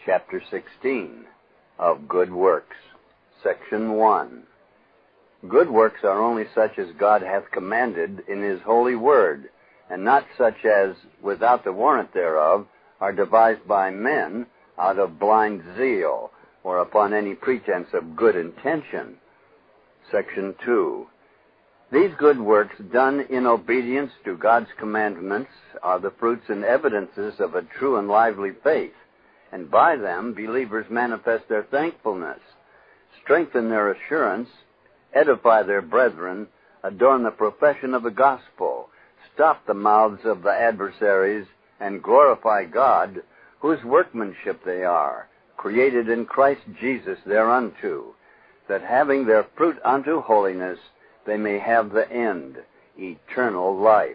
Chapter 16 of Good Works. Section 1. Good works are only such as God hath commanded in his holy word, and not such as, without the warrant thereof, are devised by men out of blind zeal, or upon any pretense of good intention. Section 2. These good works, done in obedience to God's commandments, are the fruits and evidences of a true and lively faith, and by them believers manifest their thankfulness, strengthen their assurance, edify their brethren, adorn the profession of the gospel, stop the mouths of the adversaries, and glorify God, whose workmanship they are, created in Christ Jesus thereunto, that having their fruit unto holiness, they may have the end, eternal life.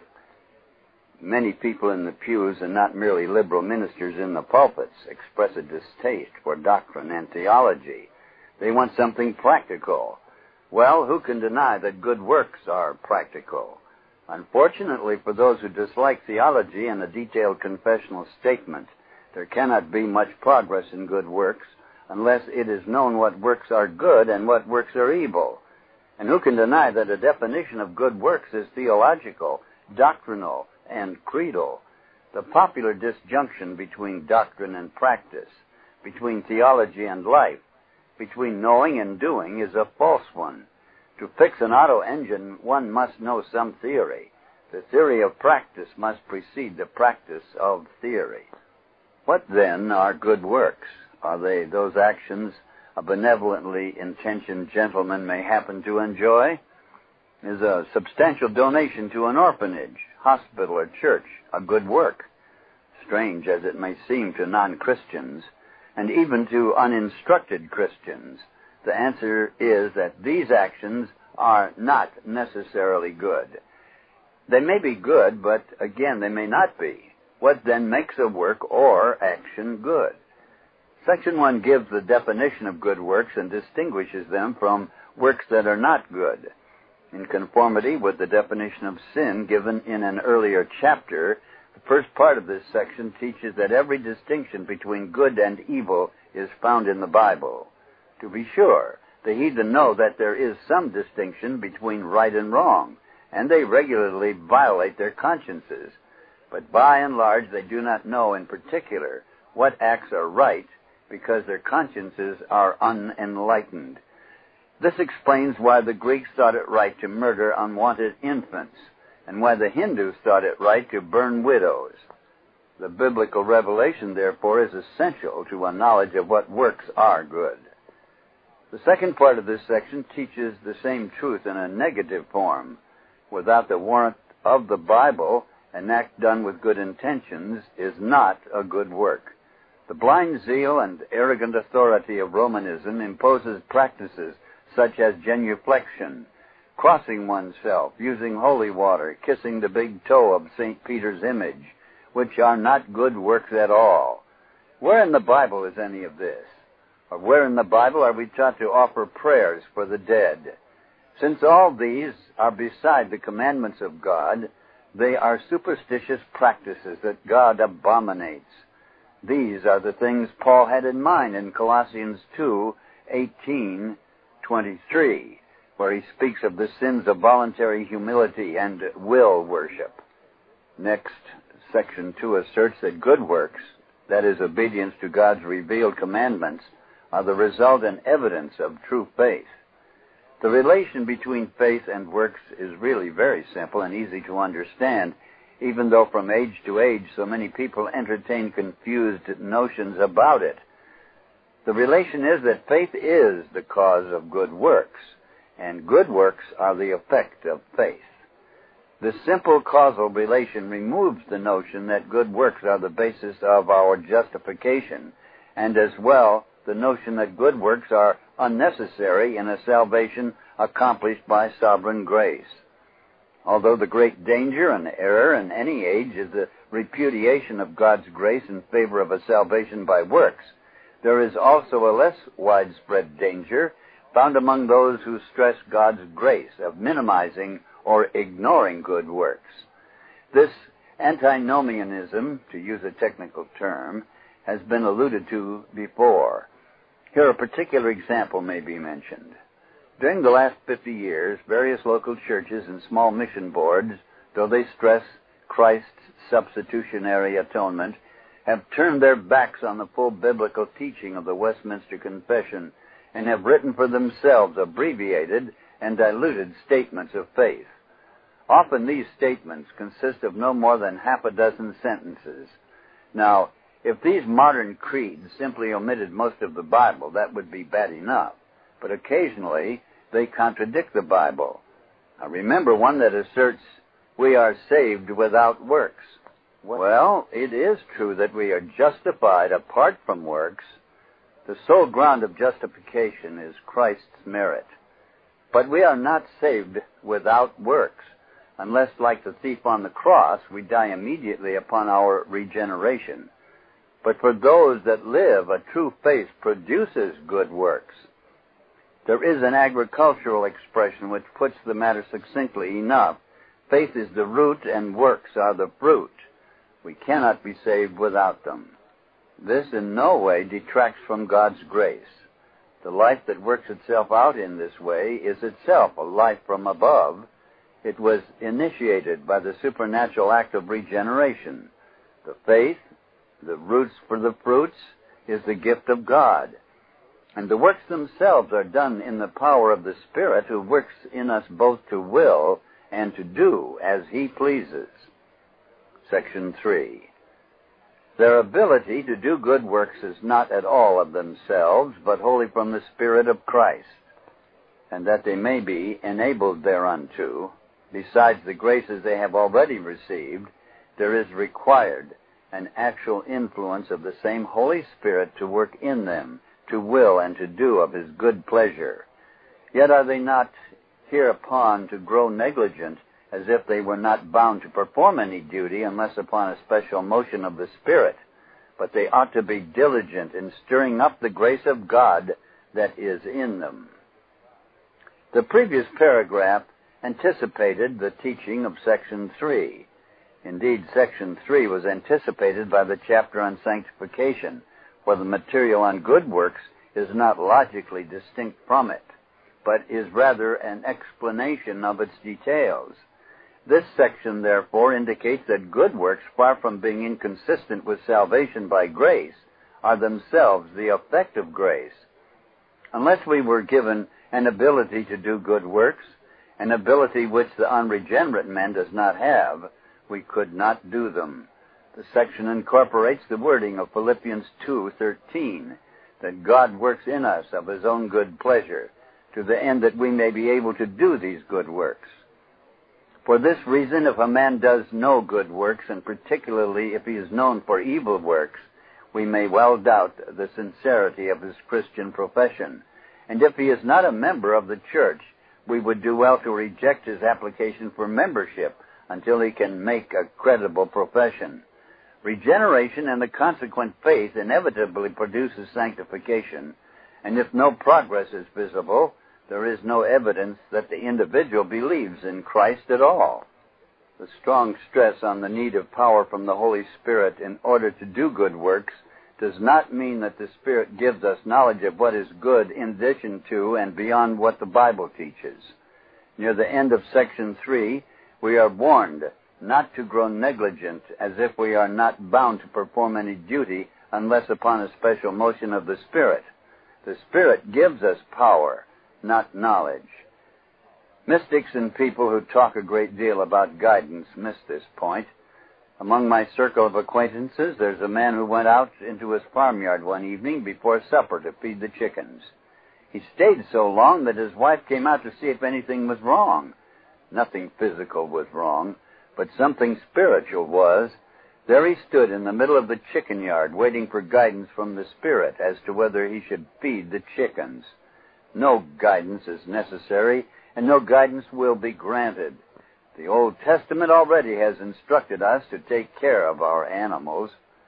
Many people in the pews, and not merely liberal ministers in the pulpits, express a distaste for doctrine and theology. They want something practical. Well, who can deny that good works are practical? Unfortunately, for those who dislike theology and a detailed confessional statement, there cannot be much progress in good works unless it is known what works are good and what works are evil. And who can deny that a definition of good works is theological, doctrinal, and creedal? The popular disjunction between doctrine and practice, between theology and life, between knowing and doing is a false one. To fix an auto engine, one must know some theory. The theory of practice must precede the practice of theory. What then are good works? Are they those actions a benevolently intentioned gentleman may happen to enjoy? Is a substantial donation to an orphanage, hospital, or church a good work? Strange as it may seem to non-Christians, and even to uninstructed Christians, the answer is that these actions are not necessarily good. They may be good, but again, they may not be. What then makes a work or action good? Section 1 gives the definition of good works and distinguishes them from works that are not good. In conformity with the definition of sin given in an earlier chapter, the first part of this section teaches that every distinction between good and evil is found in the Bible. To be sure, the heathen know that there is some distinction between right and wrong, and they regularly violate their consciences. But by and large, they do not know in particular what acts are right because their consciences are unenlightened. This explains why the Greeks thought it right to murder unwanted infants, and why the Hindus thought it right to burn widows. The biblical revelation, therefore, is essential to a knowledge of what works are good. The second part of this section teaches the same truth in a negative form. Without the warrant of the Bible, an act done with good intentions is not a good work. The blind zeal and arrogant authority of Romanism imposes practices such as genuflection, crossing oneself, using holy water, kissing the big toe of St. Peter's image, which are not good works at all. Where in the Bible is any of this? Or where in the Bible are we taught to offer prayers for the dead? Since all these are beside the commandments of God, they are superstitious practices that God abominates. These are the things Paul had in mind in Colossians 2:18-23, where he speaks of the sins of voluntary humility and will worship. Next, Section 2 asserts that good works, that is, obedience to God's revealed commandments, are the result and evidence of true faith. The relation between faith and works is really very simple and easy to understand, even though from age to age so many people entertain confused notions about it. The relation is that faith is the cause of good works, and good works are the effect of faith. This simple causal relation removes the notion that good works are the basis of our justification, and as well the notion that good works are unnecessary in a salvation accomplished by sovereign grace. Although the great danger and error in any age is the repudiation of God's grace in favor of a salvation by works, there is also a less widespread danger found among those who stress God's grace of minimizing or ignoring good works. This antinomianism, to use a technical term, has been alluded to before. Here a particular example may be mentioned. During the last 50 years, various local churches and small mission boards, though they stress Christ's substitutionary atonement, have turned their backs on the full biblical teaching of the Westminster Confession and have written for themselves abbreviated and diluted statements of faith. Often these statements consist of no more than half a dozen sentences. Now, if these modern creeds simply omitted most of the Bible, that would be bad enough. But occasionally, they contradict the Bible. Now, remember one that asserts, we are saved without works. Well, it is true that we are justified apart from works. The sole ground of justification is Christ's merit. But we are not saved without works, unless, like the thief on the cross, we die immediately upon our regeneration. But for those that live, a true faith produces good works. There is an agricultural expression which puts the matter succinctly enough. Faith is the root and works are the fruit. We cannot be saved without them. This in no way detracts from God's grace. The life that works itself out in this way is itself a life from above. It was initiated by the supernatural act of regeneration. The faith, the roots for the fruits, is the gift of God. And the works themselves are done in the power of the Spirit who works in us both to will and to do as He pleases. Section 3. Their ability to do good works is not at all of themselves, but wholly from the Spirit of Christ, and that they may be enabled thereunto, besides the graces they have already received, there is required an actual influence of the same Holy Spirit to work in them, to will and to do of His good pleasure. Yet are they not hereupon to grow negligent, as if they were not bound to perform any duty unless upon a special motion of the Spirit, but they ought to be diligent in stirring up the grace of God that is in them. The previous paragraph anticipated the teaching of Section 3. Indeed, Section 3 was anticipated by the chapter on sanctification, where the material on good works is not logically distinct from it, but is rather an explanation of its details. This section, therefore, indicates that good works, far from being inconsistent with salvation by grace, are themselves the effect of grace. Unless we were given an ability to do good works, an ability which the unregenerate man does not have, we could not do them. The section incorporates the wording of Philippians 2:13, that God works in us of His own good pleasure, to the end that we may be able to do these good works. For this reason, if a man does no good works, and particularly if he is known for evil works, we may well doubt the sincerity of his Christian profession. And if he is not a member of the church, we would do well to reject his application for membership until he can make a credible profession. Regeneration and the consequent faith inevitably produces sanctification, and if no progress is visible, there is no evidence that the individual believes in Christ at all. The strong stress on the need of power from the Holy Spirit in order to do good works does not mean that the Spirit gives us knowledge of what is good in addition to and beyond what the Bible teaches. Near the end of Section 3, we are warned not to grow negligent as if we are not bound to perform any duty unless upon a special motion of the Spirit. The Spirit gives us power, not knowledge. Mystics and people who talk a great deal about guidance miss this point. Among my circle of acquaintances, there's a man who went out into his farmyard one evening before supper to feed the chickens. He stayed so long that his wife came out to see if anything was wrong. Nothing physical was wrong, but something spiritual was. There he stood in the middle of the chicken yard waiting for guidance from the Spirit as to whether he should feed the chickens. No guidance is necessary, and no guidance will be granted. The Old Testament already has instructed us to take care of our animals.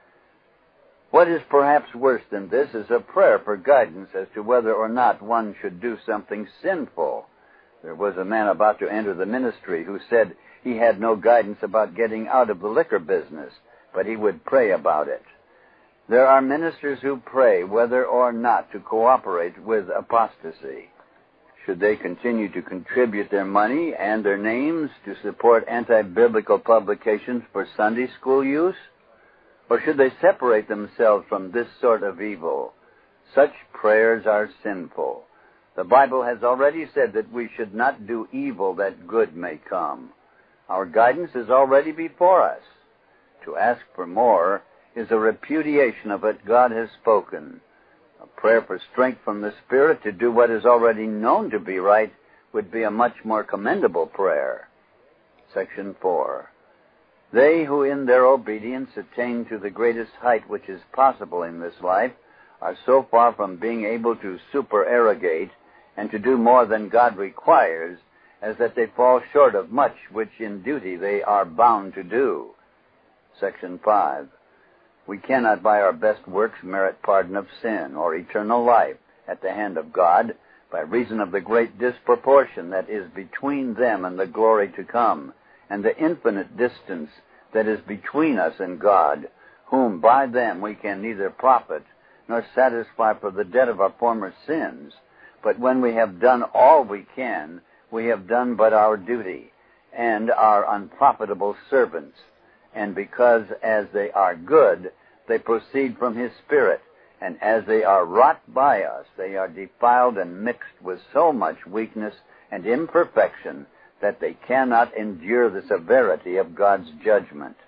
What is perhaps worse than this is a prayer for guidance as to whether or not one should do something sinful. There was a man about to enter the ministry who said he had no guidance about getting out of the liquor business, but he would pray about it. There are ministers who pray whether or not to cooperate with apostasy. Should they continue to contribute their money and their names to support anti-biblical publications for Sunday school use? Or should they separate themselves from this sort of evil? Such prayers are sinful. The Bible has already said that we should not do evil that good may come. Our guidance is already before us. To ask for more is a repudiation of what God has spoken. A prayer for strength from the Spirit to do what is already known to be right would be a much more commendable prayer. Section 4. They who in their obedience attain to the greatest height which is possible in this life are so far from being able to supererogate and to do more than God requires as that they fall short of much which in duty they are bound to do. Section 5. We cannot by our best works merit pardon of sin or eternal life at the hand of God by reason of the great disproportion that is between them and the glory to come, and the infinite distance that is between us and God, whom by them we can neither profit nor satisfy for the debt of our former sins. But when we have done all we can, we have done but our duty, and are unprofitable servants. And because as they are good, they proceed from His Spirit, and as they are wrought by us, they are defiled and mixed with so much weakness and imperfection that they cannot endure the severity of God's judgment.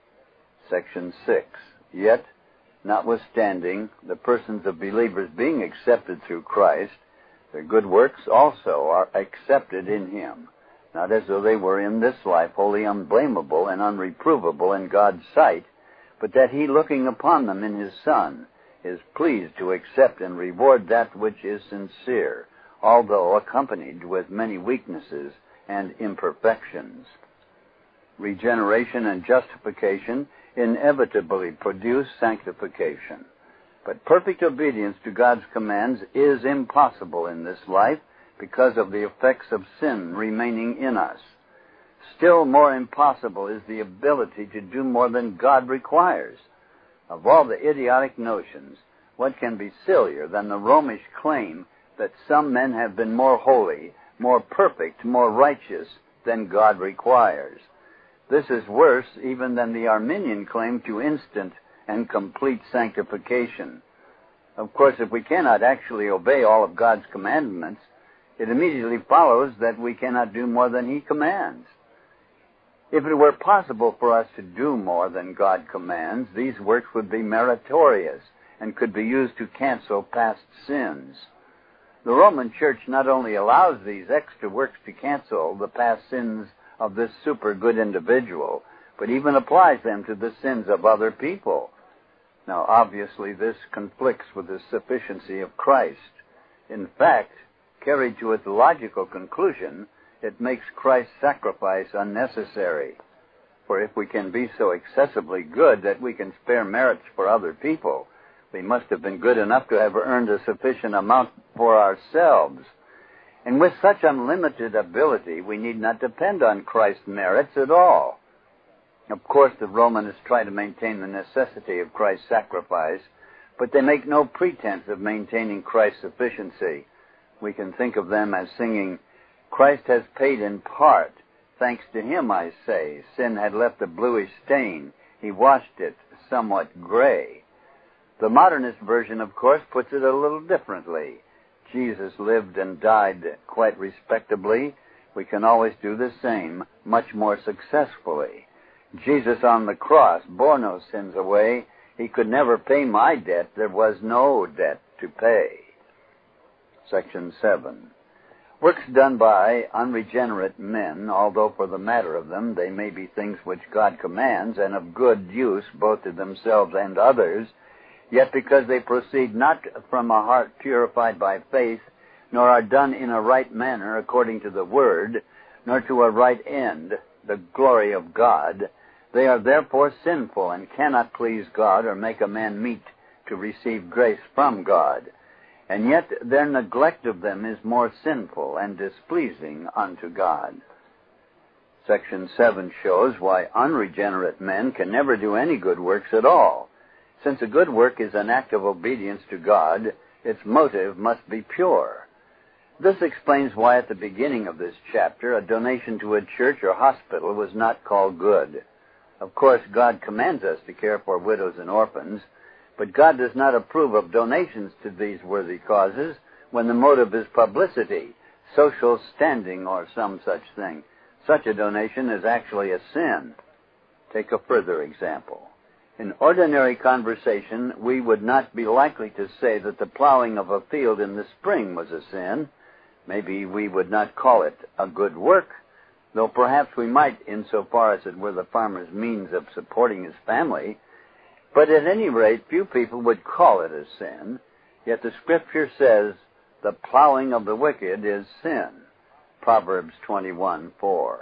Section 6. Yet, notwithstanding the persons of believers being accepted through Christ, their good works also are accepted in Him, not as though they were in this life wholly unblameable and unreprovable in God's sight, but that He, looking upon them in His Son, is pleased to accept and reward that which is sincere, although accompanied with many weaknesses and imperfections. Regeneration and justification inevitably produce sanctification. But perfect obedience to God's commands is impossible in this life because of the effects of sin remaining in us. Still more impossible is the ability to do more than God requires. Of all the idiotic notions, what can be sillier than the Romish claim that some men have been more holy, more perfect, more righteous than God requires? This is worse even than the Arminian claim to instant and complete sanctification. Of course, if we cannot actually obey all of God's commandments, it immediately follows that we cannot do more than He commands. If it were possible for us to do more than God commands, these works would be meritorious and could be used to cancel past sins. The Roman Church not only allows these extra works to cancel the past sins of this super good individual, but even applies them to the sins of other people. Now, obviously, this conflicts with the sufficiency of Christ. In fact, carried to its logical conclusion, it makes Christ's sacrifice unnecessary. For if we can be so excessively good that we can spare merits for other people, we must have been good enough to have earned a sufficient amount for ourselves. And with such unlimited ability, we need not depend on Christ's merits at all. Of course, the Romanists try to maintain the necessity of Christ's sacrifice, but they make no pretense of maintaining Christ's sufficiency. We can think of them as singing, "Christ has paid in part. Thanks to Him, I say. Sin had left a bluish stain. He washed it somewhat gray." The modernist version, of course, puts it a little differently. Jesus lived and died quite respectably. We can always do the same, much more successfully. Jesus on the cross bore no sins away. He could never pay my debt. There was no debt to pay. Section 7. Works done by unregenerate men, although for the matter of them they may be things which God commands and of good use both to themselves and others, yet because they proceed not from a heart purified by faith, nor are done in a right manner according to the Word, nor to a right end, the glory of God, they are therefore sinful and cannot please God or make a man meet to receive grace from God. And yet their neglect of them is more sinful and displeasing unto God. Section 7 shows why unregenerate men can never do any good works at all. Since a good work is an act of obedience to God, its motive must be pure. This explains why at the beginning of this chapter a donation to a church or hospital was not called good. Of course, God commands us to care for widows and orphans, but God does not approve of donations to these worthy causes when the motive is publicity, social standing, or some such thing. Such a donation is actually a sin. Take a further example. In ordinary conversation, we would not be likely to say that the plowing of a field in the spring was a sin. Maybe we would not call it a good work, though perhaps we might insofar as it were the farmer's means of supporting his family. But at any rate, few people would call it a sin, yet the Scripture says, the plowing of the wicked is sin. Proverbs 21:4.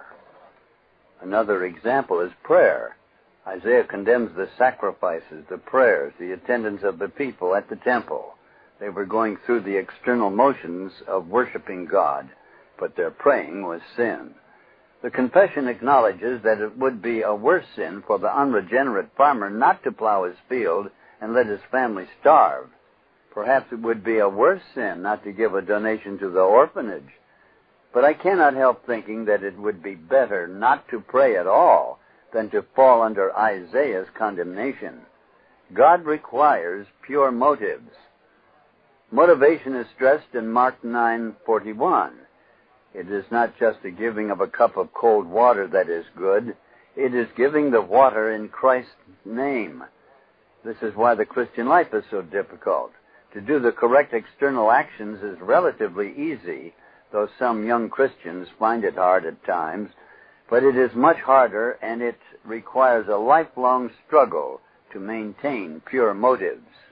Another example is prayer. Isaiah condemns the sacrifices, the prayers, the attendance of the people at the temple. They were going through the external motions of worshiping God, but their praying was sin. The confession acknowledges that it would be a worse sin for the unregenerate farmer not to plow his field and let his family starve. Perhaps it would be a worse sin not to give a donation to the orphanage. But I cannot help thinking that it would be better not to pray at all than to fall under Isaiah's condemnation. God requires pure motives. Motivation is stressed in Mark 9:41. It is not just the giving of a cup of cold water that is good. It is giving the water in Christ's name. This is why the Christian life is so difficult. To do the correct external actions is relatively easy, though some young Christians find it hard at times. But it is much harder, and it requires a lifelong struggle to maintain pure motives.